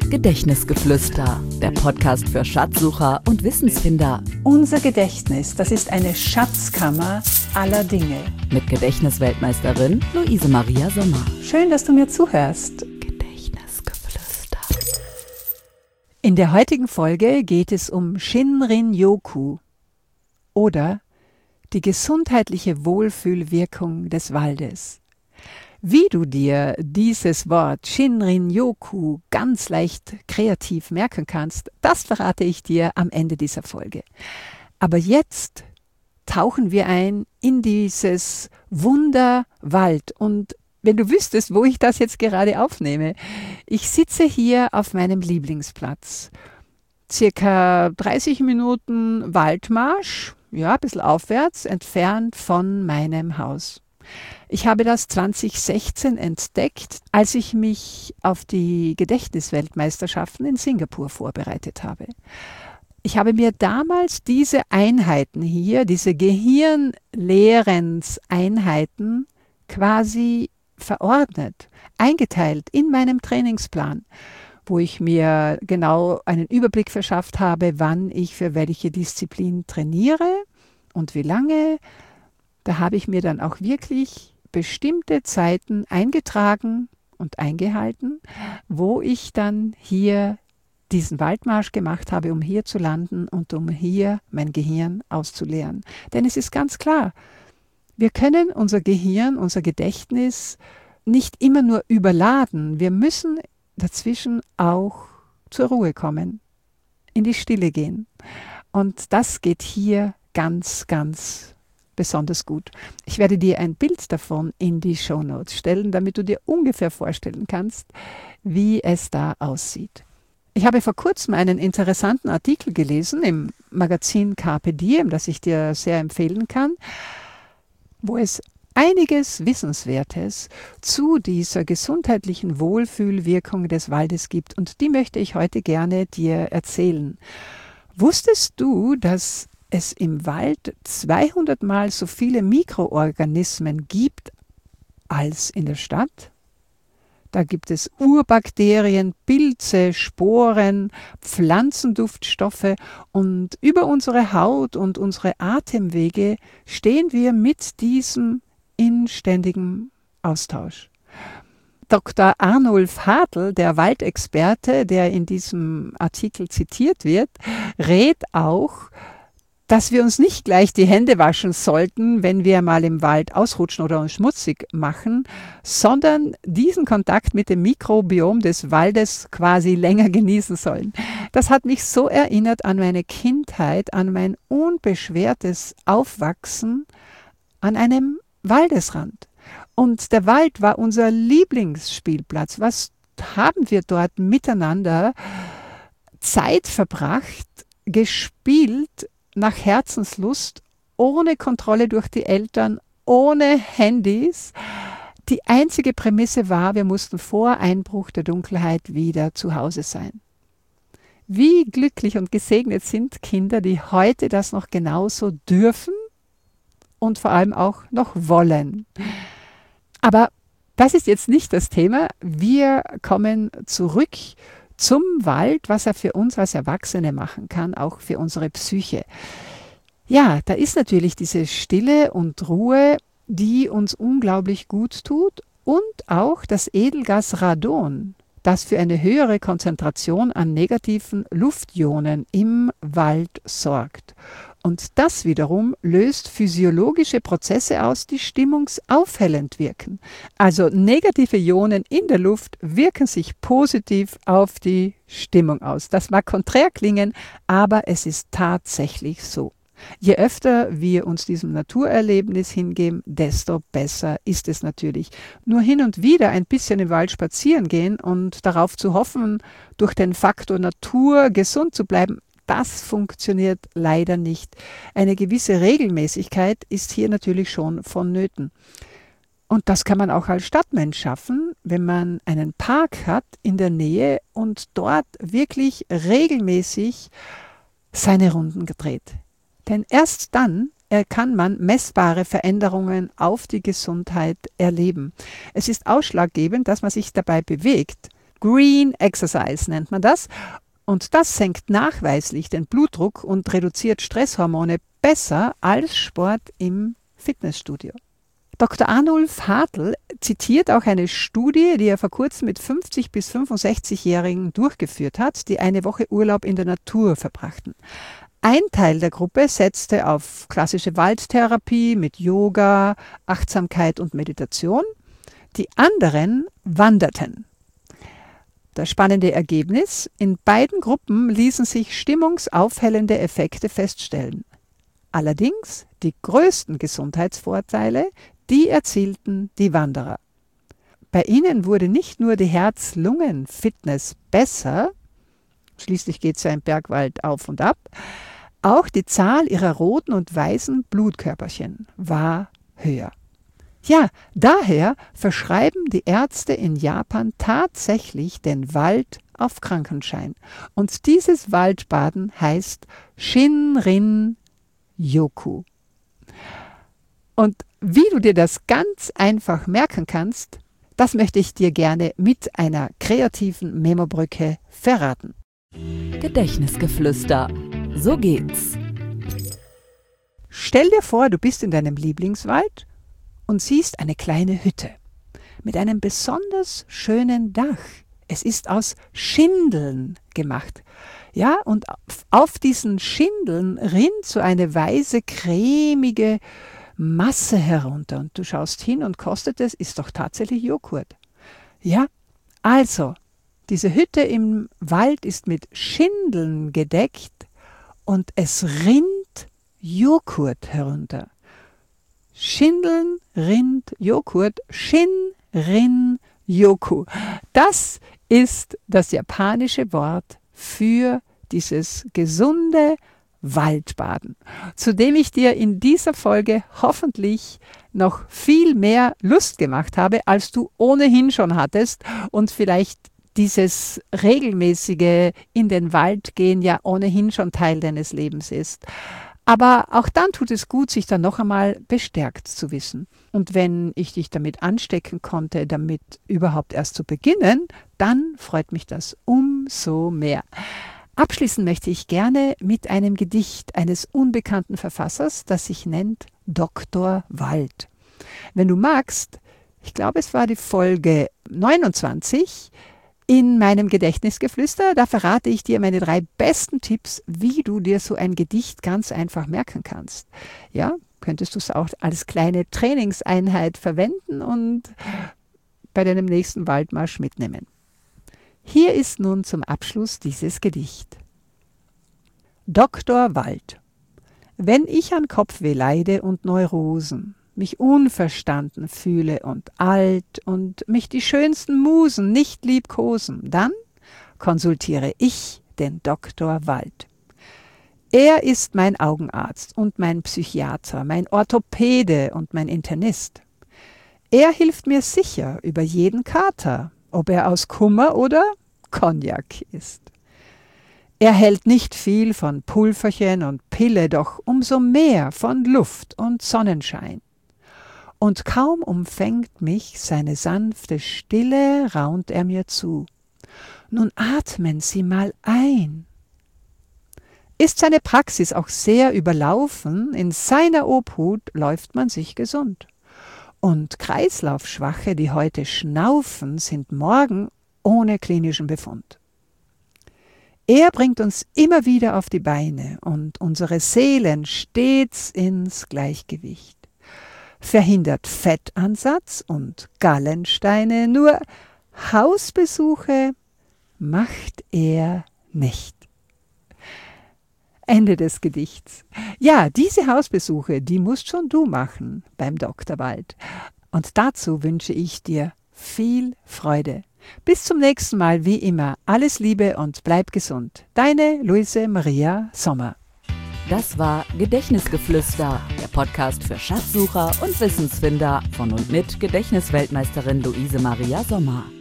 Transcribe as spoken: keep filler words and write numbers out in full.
Gedächtnisgeflüster, der Podcast für Schatzsucher und Wissensfinder. Unser Gedächtnis, das ist eine Schatzkammer aller Dinge. Mit Gedächtnisweltmeisterin Luise Maria Sommer. Schön, dass du mir zuhörst. Gedächtnisgeflüster. In der heutigen Folge geht es um Shinrin-yoku oder die gesundheitliche Wohlfühlwirkung des Waldes. Wie du dir dieses Wort Shinrin-yoku ganz leicht kreativ merken kannst, das verrate ich dir am Ende dieser Folge. Aber jetzt tauchen wir ein in dieses Wunder Wald. Und wenn du wüsstest, wo ich das jetzt gerade aufnehme, ich sitze hier auf meinem Lieblingsplatz. Circa dreißig Minuten Waldmarsch, ja, ein bisschen aufwärts, entfernt von meinem Haus. Ich habe das zwanzig sechzehn entdeckt, als ich mich auf die Gedächtnisweltmeisterschaften in Singapur vorbereitet habe. Ich habe mir damals diese Einheiten hier, diese Gehirnlehrenseinheiten quasi verordnet, eingeteilt in meinem Trainingsplan, wo ich mir genau einen Überblick verschafft habe, wann ich für welche Disziplin trainiere und wie lange. Da habe ich mir dann auch wirklich bestimmte Zeiten eingetragen und eingehalten, wo ich dann hier diesen Waldmarsch gemacht habe, um hier zu landen und um hier mein Gehirn auszuleeren. Denn es ist ganz klar, wir können unser Gehirn, unser Gedächtnis nicht immer nur überladen. Wir müssen dazwischen auch zur Ruhe kommen, in die Stille gehen. Und das geht hier ganz, ganz besonders gut. Ich werde dir ein Bild davon in die Shownotes stellen, damit du dir ungefähr vorstellen kannst, wie es da aussieht. Ich habe vor kurzem einen interessanten Artikel gelesen im Magazin Carpe Diem, das ich dir sehr empfehlen kann, wo es einiges Wissenswertes zu dieser gesundheitlichen Wohlfühlwirkung des Waldes gibt. Und die möchte ich heute gerne dir erzählen. Wusstest du, dass es im Wald zweihundert Mal so viele Mikroorganismen gibt als in der Stadt? Da gibt es Urbakterien, Pilze, Sporen, Pflanzenduftstoffe und über unsere Haut und unsere Atemwege stehen wir mit diesem in ständigem Austausch. Doktor Arnulf Hartl, der Waldexperte, der in diesem Artikel zitiert wird, rät auch, dass wir uns nicht gleich die Hände waschen sollten, wenn wir mal im Wald ausrutschen oder uns schmutzig machen, sondern diesen Kontakt mit dem Mikrobiom des Waldes quasi länger genießen sollen. Das hat mich so erinnert an meine Kindheit, an mein unbeschwertes Aufwachsen an einem Waldesrand. Und der Wald war unser Lieblingsspielplatz. Was haben wir dort miteinander Zeit verbracht, gespielt, nach Herzenslust, ohne Kontrolle durch die Eltern, ohne Handys. Die einzige Prämisse war, wir mussten vor Einbruch der Dunkelheit wieder zu Hause sein. Wie glücklich und gesegnet sind Kinder, die heute das noch genauso dürfen und vor allem auch noch wollen. Aber das ist jetzt nicht das Thema. Wir kommen zurück zum Wald, was er für uns als Erwachsene machen kann, auch für unsere Psyche. Ja, da ist natürlich diese Stille und Ruhe, die uns unglaublich gut tut, und auch das Edelgas Radon, das für eine höhere Konzentration an negativen Luftionen im Wald sorgt. Und das wiederum löst physiologische Prozesse aus, die stimmungsaufhellend wirken. Also negative Ionen in der Luft wirken sich positiv auf die Stimmung aus. Das mag konträr klingen, aber es ist tatsächlich so. Je öfter wir uns diesem Naturerlebnis hingeben, desto besser ist es natürlich. Nur hin und wieder ein bisschen im Wald spazieren gehen und darauf zu hoffen, durch den Faktor Natur gesund zu bleiben, das funktioniert leider nicht. Eine gewisse Regelmäßigkeit ist hier natürlich schon vonnöten. Und das kann man auch als Stadtmensch schaffen, wenn man einen Park hat in der Nähe und dort wirklich regelmäßig seine Runden dreht. Denn erst dann kann man messbare Veränderungen auf die Gesundheit erleben. Es ist ausschlaggebend, dass man sich dabei bewegt. Green Exercise nennt man das. Und das senkt nachweislich den Blutdruck und reduziert Stresshormone besser als Sport im Fitnessstudio. Doktor Arnulf Hartl zitiert auch eine Studie, die er vor kurzem mit fünfzig- bis fünfundsechzigjährigen durchgeführt hat, die eine Woche Urlaub in der Natur verbrachten. Ein Teil der Gruppe setzte auf klassische Waldtherapie mit Yoga, Achtsamkeit und Meditation. Die anderen wanderten. Das spannende Ergebnis: In beiden Gruppen ließen sich stimmungsaufhellende Effekte feststellen. Allerdings die größten Gesundheitsvorteile, die erzielten die Wanderer. Bei ihnen wurde nicht nur die Herz-Lungen-Fitness besser, schließlich geht es ja im Bergwald auf und ab, auch die Zahl ihrer roten und weißen Blutkörperchen war höher. Ja, daher verschreiben die Ärzte in Japan tatsächlich den Wald auf Krankenschein. Und dieses Waldbaden heißt Shinrin-yoku. Und wie du dir das ganz einfach merken kannst, das möchte ich dir gerne mit einer kreativen Memobrücke verraten. Gedächtnisgeflüster. So geht's. Stell dir vor, du bist in deinem Lieblingswald und siehst eine kleine Hütte mit einem besonders schönen Dach. Es ist aus Schindeln gemacht. Ja, und auf diesen Schindeln rinnt so eine weiße, cremige Masse herunter. Und du schaust hin und kostet es, ist doch tatsächlich Joghurt. Ja, also, diese Hütte im Wald ist mit Schindeln gedeckt und es rinnt Joghurt herunter. Schindeln, Rind, Joghurt, Shin-Rin-Yoku. Das ist das japanische Wort für dieses gesunde Waldbaden, zu dem ich dir in dieser Folge hoffentlich noch viel mehr Lust gemacht habe, als du ohnehin schon hattest und vielleicht dieses regelmäßige in den Wald gehen ja ohnehin schon Teil deines Lebens ist. Aber auch dann tut es gut, sich dann noch einmal bestärkt zu wissen. Und wenn ich dich damit anstecken konnte, damit überhaupt erst zu beginnen, dann freut mich das umso mehr. Abschließen möchte ich gerne mit einem Gedicht eines unbekannten Verfassers, das sich nennt Doktor Wald. Wenn du magst, ich glaube, es war die Folge neunundzwanzig, in meinem Gedächtnisgeflüster, da verrate ich dir meine drei besten Tipps, wie du dir so ein Gedicht ganz einfach merken kannst. Ja, könntest du es auch als kleine Trainingseinheit verwenden und bei deinem nächsten Waldmarsch mitnehmen. Hier ist nun zum Abschluss dieses Gedicht. Doktor Wald. Wenn ich an Kopfweh leide und Neurosen, mich unverstanden fühle und alt und mich die schönsten Musen nicht liebkosen, dann konsultiere ich den Doktor Wald. Er ist mein Augenarzt und mein Psychiater, mein Orthopäde und mein Internist. Er hilft mir sicher über jeden Kater, ob er aus Kummer oder Cognac ist. Er hält nicht viel von Pulverchen und Pille, doch umso mehr von Luft und Sonnenschein. Und kaum umfängt mich seine sanfte Stille, raunt er mir zu. Nun atmen Sie mal ein. Ist seine Praxis auch sehr überlaufen, in seiner Obhut läuft man sich gesund. Und Kreislaufschwache, die heute schnaufen, sind morgen ohne klinischen Befund. Er bringt uns immer wieder auf die Beine und unsere Seelen stets ins Gleichgewicht. Verhindert Fettansatz und Gallensteine, nur Hausbesuche macht er nicht. Ende des Gedichts. Ja, diese Hausbesuche, die musst schon du machen beim Doktor Wald. Und dazu wünsche ich dir viel Freude. Bis zum nächsten Mal, wie immer, alles Liebe und bleib gesund. Deine Luise Maria Sommer. Das war Gedächtnisgeflüster, der Podcast für Schatzsucher und Wissensfinder von und mit Gedächtnisweltmeisterin Luise Maria Sommer.